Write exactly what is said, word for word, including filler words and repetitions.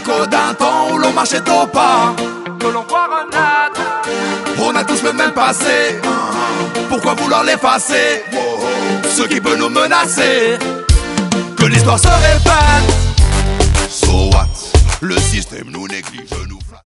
l'écho d'un temps où l'on marchait au pas, que l'on croit renade. on a tous le même passé, pourquoi vouloir l'effacer? Ce qui peut nous menacer, que l'histoire se répète. So what? Le système nous néglige.